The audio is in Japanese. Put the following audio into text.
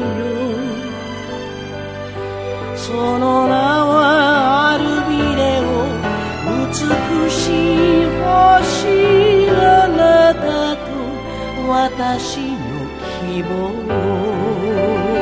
その名はアルビレオ、美しい星あなたと私の希望。